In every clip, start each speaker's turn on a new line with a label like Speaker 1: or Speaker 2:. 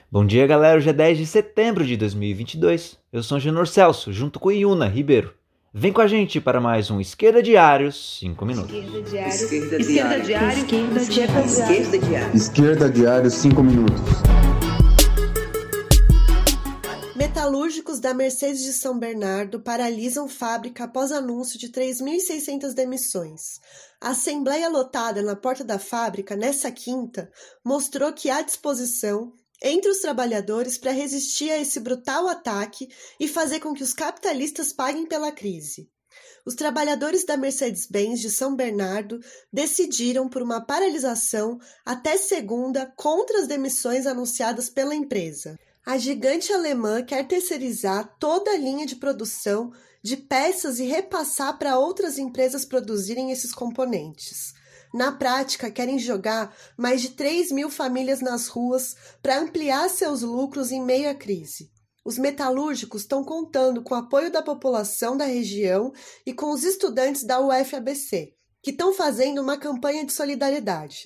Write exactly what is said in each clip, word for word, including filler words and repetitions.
Speaker 1: Bom dia, galera. Hoje é dez de setembro de dois mil e vinte e dois. Eu sou o Genor Celso, junto com Yuna Ribeiro. Vem com a gente para mais um Esquerda Diário cinco minutos.
Speaker 2: Esquerda Diário.
Speaker 3: Esquerda
Speaker 2: Esquerda
Speaker 3: Diário.
Speaker 2: Diário.
Speaker 3: Esquerda
Speaker 2: Esquerda Diário.
Speaker 3: Esquerda Diário.
Speaker 4: Esquerda Diário cinco minutos.
Speaker 5: Metalúrgicos da Mercedes de São Bernardo paralisam fábrica após anúncio de três mil e seiscentas demissões. A assembleia lotada na porta da fábrica, nessa quinta, mostrou que há disposição entre os trabalhadores para resistir a esse brutal ataque e fazer com que os capitalistas paguem pela crise. Os trabalhadores da Mercedes-Benz de São Bernardo decidiram por uma paralisação até segunda contra as demissões anunciadas pela empresa. A gigante alemã quer terceirizar toda a linha de produção de peças e repassar para outras empresas produzirem esses componentes. Na prática, querem jogar mais de três mil famílias nas ruas para ampliar seus lucros em meio à crise. Os metalúrgicos estão contando com o apoio da população da região e com os estudantes da U F A B C, que estão fazendo uma campanha de solidariedade.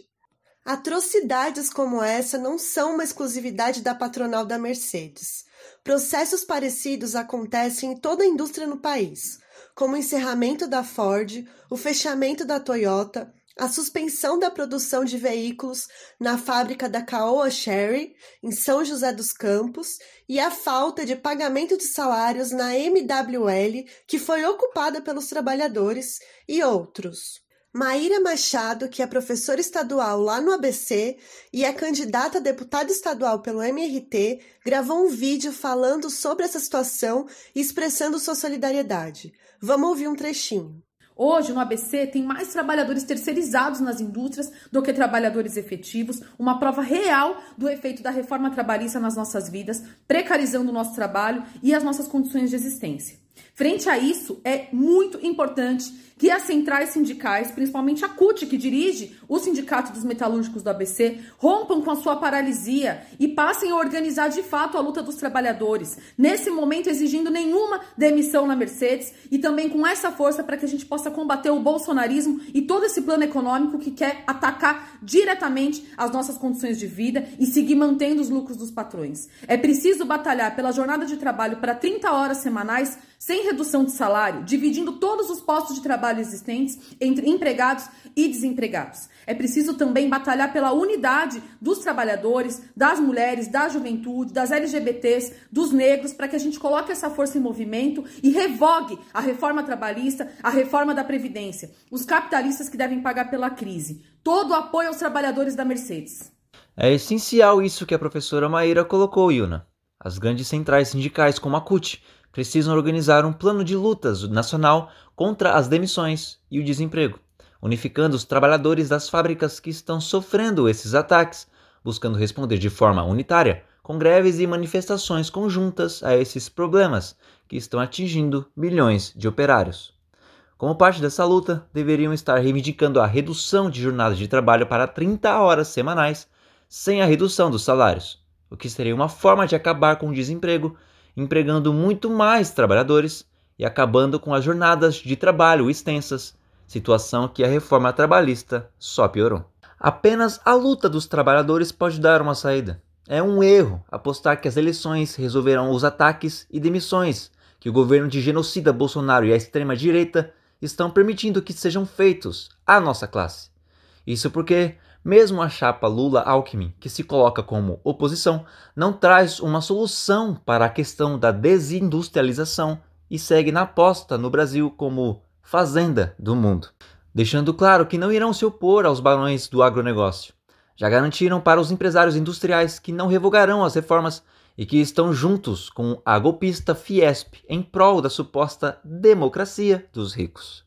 Speaker 5: Atrocidades como essa não são uma exclusividade da patronal da Mercedes. Processos parecidos acontecem em toda a indústria no país, como o encerramento da Ford, o fechamento da Toyota, a suspensão da produção de veículos na fábrica da Caoa Chery, em São José dos Campos, e a falta de pagamento de salários na M W L, que foi ocupada pelos trabalhadores, e outros. Maíra Machado, que é professora estadual lá no A B C e é candidata a deputada estadual pelo M R T, gravou um vídeo falando sobre essa situação e expressando sua solidariedade. Vamos ouvir um trechinho.
Speaker 6: Hoje, no A B C, tem mais trabalhadores terceirizados nas indústrias do que trabalhadores efetivos, uma prova real do efeito da reforma trabalhista nas nossas vidas, precarizando o nosso trabalho e as nossas condições de existência. Frente a isso, é muito importante que as centrais sindicais, principalmente a C U T, que dirige o Sindicato dos Metalúrgicos do A B C, rompam com a sua paralisia e passem a organizar de fato a luta dos trabalhadores, nesse momento exigindo nenhuma demissão na Mercedes e também com essa força para que a gente possa combater o bolsonarismo e todo esse plano econômico que quer atacar diretamente as nossas condições de vida e seguir mantendo os lucros dos patrões. É preciso batalhar pela jornada de trabalho para trinta horas semanais, sem redução de salário, dividindo todos os postos de trabalho existentes entre empregados e desempregados. É preciso também batalhar pela unidade dos trabalhadores, das mulheres, da juventude, das L G B Ts, dos negros, para que a gente coloque essa força em movimento e revogue a reforma trabalhista, a reforma da Previdência. Os capitalistas que devem pagar pela crise. Todo o apoio aos trabalhadores da Mercedes.
Speaker 1: É essencial isso que a professora Maíra colocou, Yuna. As grandes centrais sindicais, como a C U T, precisam organizar um plano de lutas nacional contra as demissões e o desemprego, unificando os trabalhadores das fábricas que estão sofrendo esses ataques, buscando responder de forma unitária, com greves e manifestações conjuntas a esses problemas que estão atingindo milhões de operários. Como parte dessa luta, deveriam estar reivindicando a redução de jornada de trabalho para trinta horas semanais, sem a redução dos salários, o que seria uma forma de acabar com o desemprego, empregando muito mais trabalhadores e acabando com as jornadas de trabalho extensas, situação que a reforma trabalhista só piorou. Apenas a luta dos trabalhadores pode dar uma saída. É um erro apostar que as eleições resolverão os ataques e demissões que o governo de genocida Bolsonaro e a extrema-direita estão permitindo que sejam feitos à nossa classe. Isso porque mesmo a chapa Lula-Alckmin, que se coloca como oposição, não traz uma solução para a questão da desindustrialização e segue na aposta no Brasil como fazenda do mundo, deixando claro que não irão se opor aos barões do agronegócio. Já garantiram para os empresários industriais que não revogarão as reformas e que estão juntos com a golpista Fiesp em prol da suposta democracia dos ricos.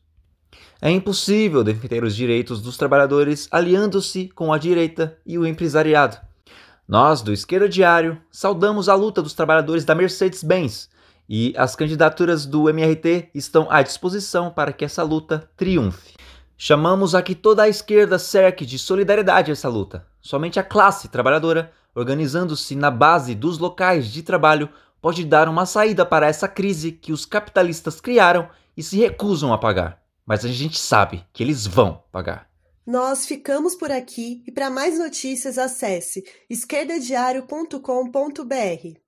Speaker 1: É impossível defender os direitos dos trabalhadores aliando-se com a direita e o empresariado. Nós, do Esquerda Diário, saudamos a luta dos trabalhadores da Mercedes-Benz e as candidaturas do M R T estão à disposição para que essa luta triunfe. Chamamos a que toda a esquerda cerque de solidariedade essa luta. Somente a classe trabalhadora, organizando-se na base dos locais de trabalho, pode dar uma saída para essa crise que os capitalistas criaram e se recusam a pagar. Mas a gente sabe que eles vão pagar.
Speaker 5: Nós ficamos por aqui e para mais notícias acesse esquerdadiario ponto com ponto br.